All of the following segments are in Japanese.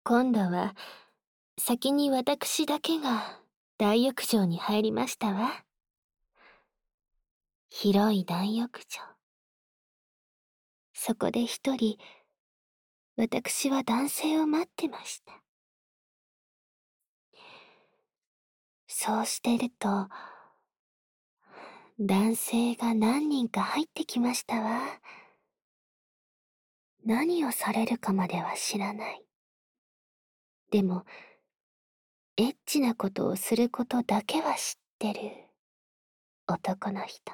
今度は先に私だけが大浴場に入りましたわ。広い大浴場。そこで一人、私は男性を待ってました。そうしてると、男性が何人か入ってきましたわ。何をされるかまでは知らない。でも、エッチなことをすることだけは知ってる男の人。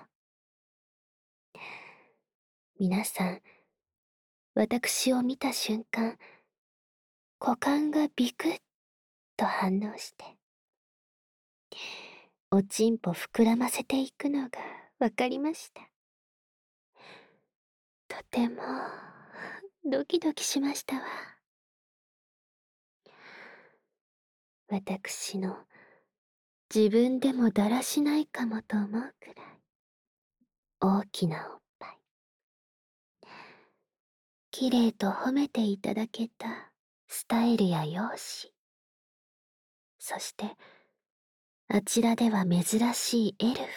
皆さん、私を見た瞬間、股間がビクッと反応して、おちんぽ膨らませていくのがわかりました。とてもドキドキしましたわ。私の自分でもだらしないかもと思うくらい大きなおっぱい。綺麗と褒めていただけたスタイルや容姿。そしてあちらでは珍しいエルフ。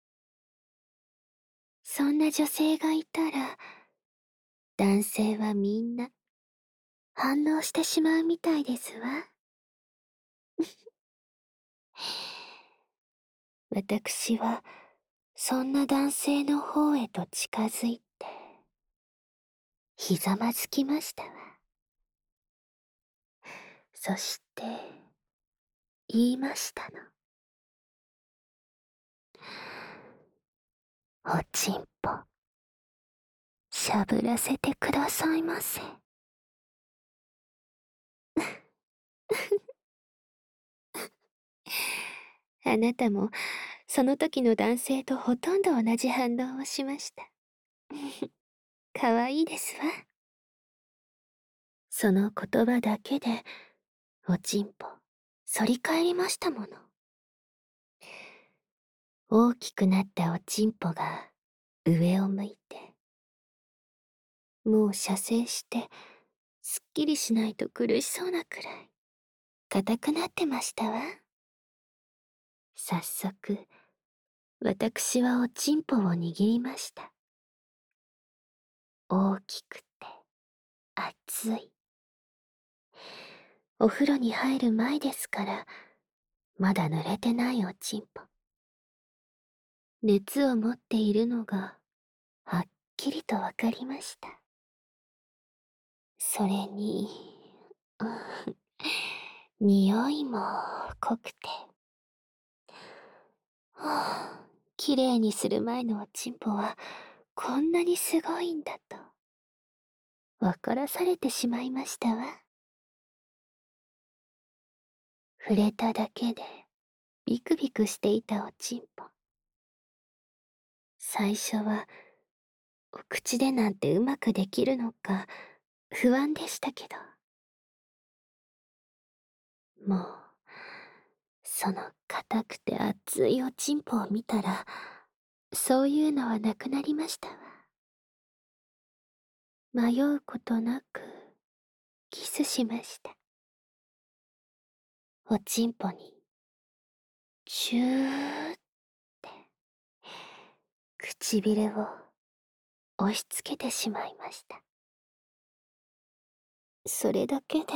そんな女性がいたら男性はみんな反応してしまうみたいですわ。私はそんな男性の方へと近づいてひざまずきましたわ。そして言いましたの。おちんぽしゃぶらせてくださいませ。あなたもその時の男性とほとんど同じ反応をしました。かわいいですわ。その言葉だけでおちんぽ反り返りましたもの。大きくなったおちんぽが上を向いて、もう射精してすっきりしないと苦しそうなくらい硬くなってましたわ。早速私はおちんぽを握りました。大きくて熱い。お風呂に入る前ですからまだ濡れてないおちんぽ。熱を持っているのがはっきりとわかりました。それに、匂いも濃くて、綺麗にする前のおちんぽはこんなにすごいんだと分からされてしまいましたわ。触れただけでビクビクしていたおちんぽ。最初はお口でなんてうまくできるのか不安でしたけど、もうその硬くて熱いおちんぽを見たらそういうのはなくなりましたわ。迷うことなくキスしました。おちんぽにチューって唇を押し付けてしまいました。それだけで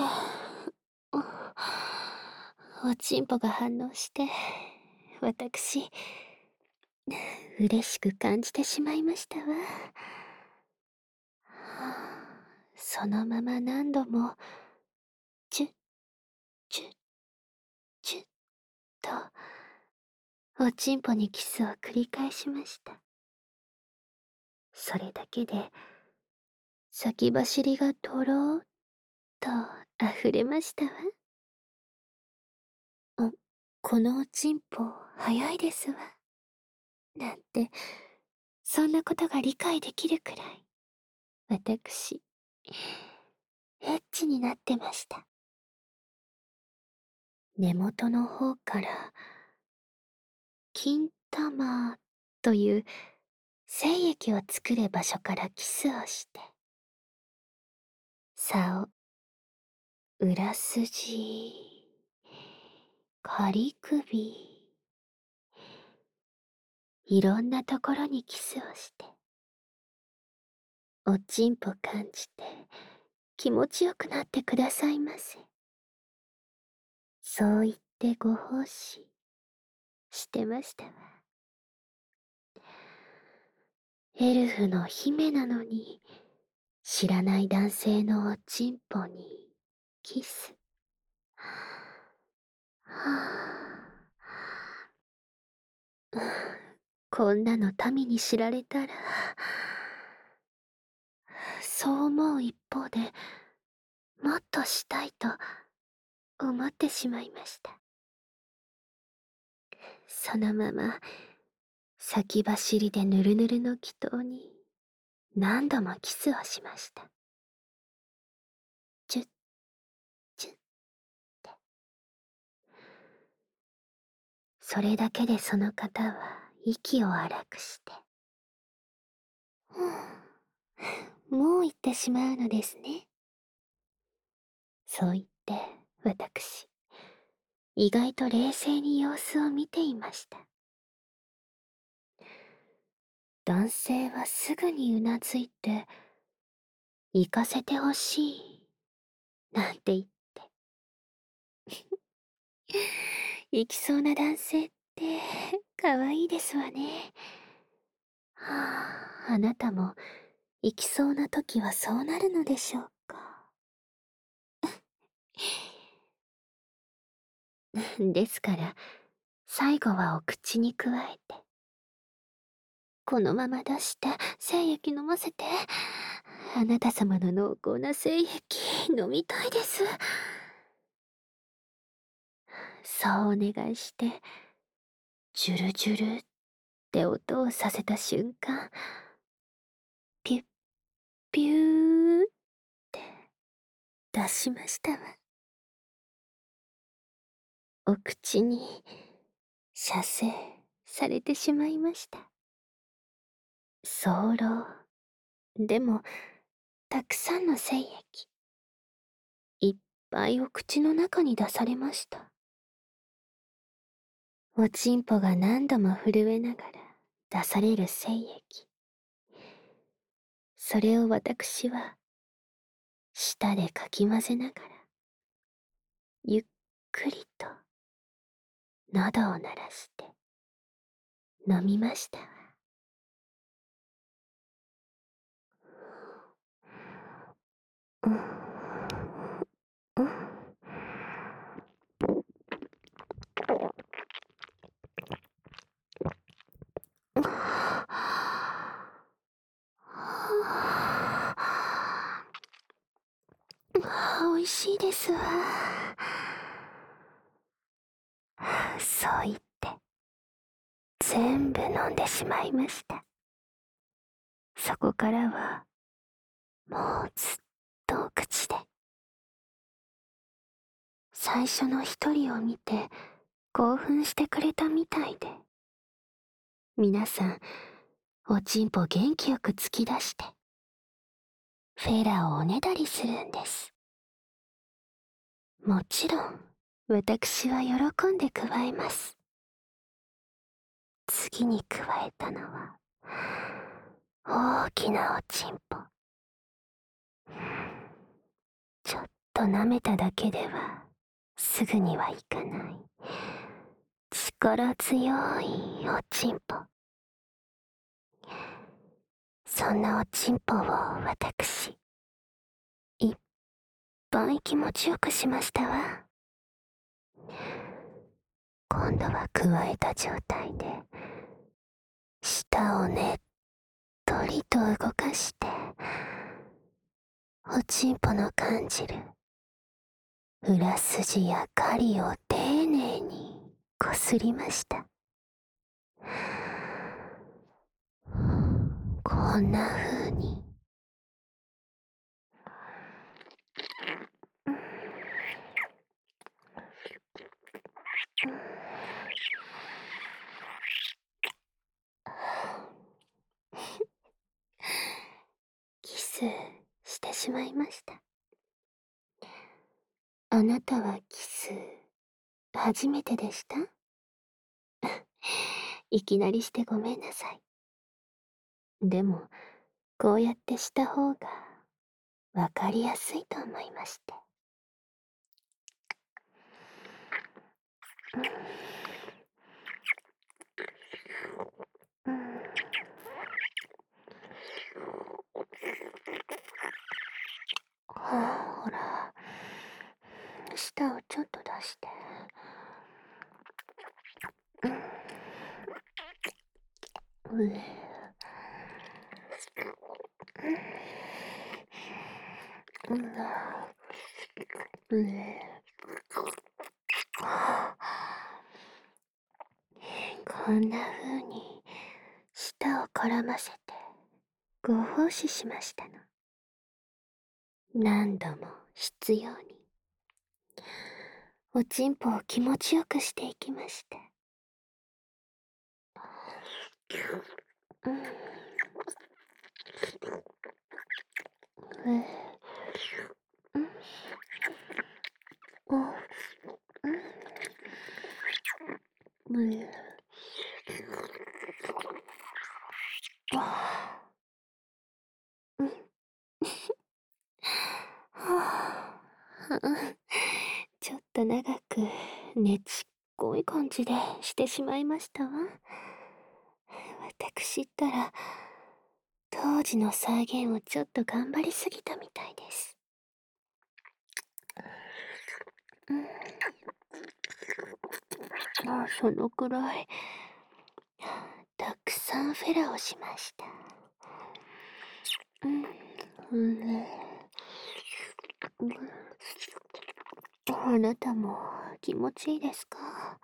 おちんぽが反応して私嬉しく感じてしまいましたわ。そのまま何度もチュッチュッチュッとおちんぽにキスを繰り返しました。それだけで先走りがとろーっと溢れましたわ。このおちんぽ早いですわ。なんてそんなことが理解できるくらい私エッチになってました。根元の方から金玉という精液を作る場所からキスをして、竿、 裏筋、仮首、いろんなところにキスをして、おちんぽ感じて気持ちよくなってくださいませ。そう言ってご奉仕してましたわ。エルフの姫なのに、知らない男性のおちんぽにキス。はぁ、こんなの民に知られたら、そう思う一方で、もっとしたいと思ってしまいました。そのまま、先走りでぬるぬるの祈祷に何度もキスをしました。チュッ、チュッって。それだけでその方は息を荒くして。もう行ってしまうのですね。そう言って、私、意外と冷静に様子を見ていました。男性はすぐにうなずいて、行かせてほしい、なんて言って。行きそうな男性って、可愛いですわね。はあ、あなたも、行きそうな時はそうなるのでしょうか。ですから、最後はお口に加えて。このまま出して精液飲ませて。あなた様の濃厚な精液飲みたいです。そうお願いして、ジュルジュルって音をさせた瞬間、ピュッピューって出しましたわ。お口に射精されてしまいました。早漏。でも、たくさんの精液。いっぱいお口の中に出されました。おちんぽが何度も震えながら出される精液。それを私は、舌でかき混ぜながら、ゆっくりと、喉を鳴らして、飲みましたわ。うん、うん。おいしいですわ。そう言って、全部飲んでしまいました。そこからは、もうずっとお口で。最初の一人を見て、興奮してくれたみたいで。皆さん、おちんぽ元気よく突き出して、フェラをおねだりするんです。もちろん、私は喜んで加えます。次に加えたのは、大きなおちんぽ。ちょっと舐めただけでは、すぐにはいかない。力強いおちんぽ。そんなおちんぽを私、いっぱい気持ちよくしましたわ。今度は加えた状態で、舌をねっとりと動かして、おちんぽの感じる裏筋や狩りを丁寧にこすりました。こんな風に。キスしてしまいました。 あなたはキス、初めてでした？いきなりしてごめんなさい。でも、こうやってした方が、わかりやすいと思いまして。うん。ほら、舌をちょっと出して。うん。うん。うん。こんな風に舌を絡ませてご奉仕しましたの。何度も必要におちんぽを気持ちよくしていきまして。うん。うん。うん。うん。はあ、ちょっと長くねちっこい感じでしてしまいましたわ。私ったら当時の再現をちょっと頑張りすぎたみたいです。うん。そのくらいたくさんフェラをしました。うん。うん。あなたも気持ちいいですか？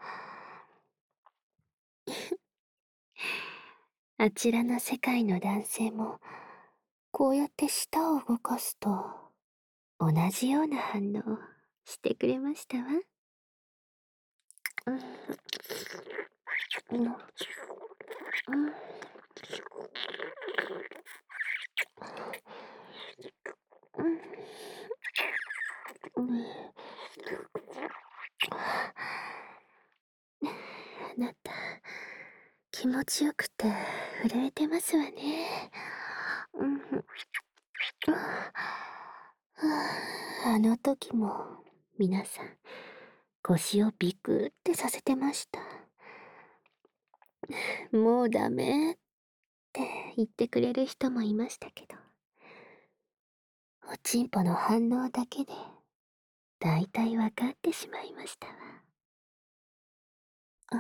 あちらの世界の男性もこうやって舌を動かすと同じような反応してくれましたわ。うん。うん。うん。うん。あなた、気持ちよくて震えてますわね。うん。あの時も皆さん腰をビクってさせてました。もうダメって言ってくれる人もいましたけど、おちんぽの反応だけでだいたいわかってしまいましたわ。うん。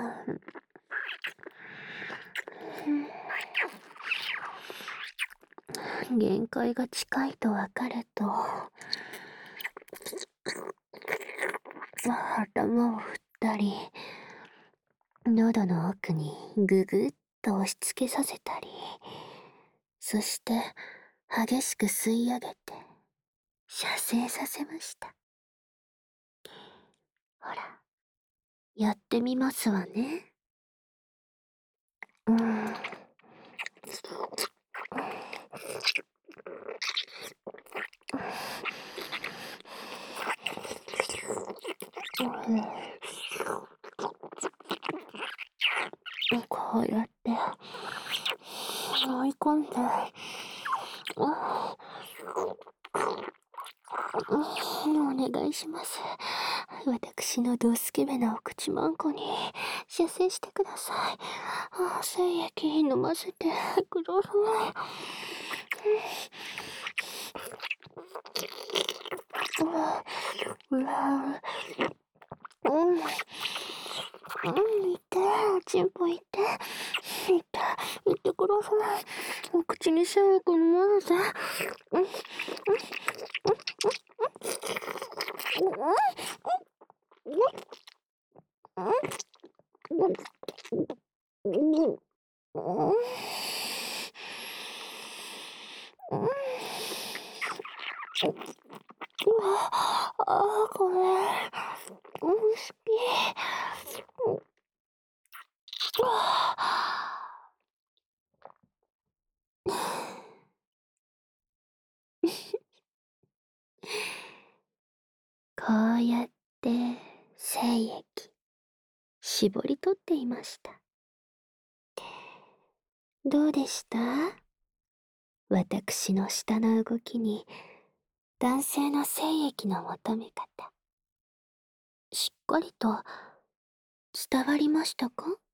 限界が近いとわかると、頭を振ったり、喉の奥にぐぐっと押し付けさせたり、そして激しく吸い上げて射精させました。ほら、やってみますわね。うん。こうやって追い込んで、お願いします。私のドスケベなお口マンコに射精してください。精液飲ませてください。うわうん。痛い、おちんぽ痛い。痛い、言ってください。お口に精液飲ませて。これ、好き。こうやって精液絞り取っていました。どうでした？私の舌の動きに男性の精液の求め方、しっかりと伝わりましたか？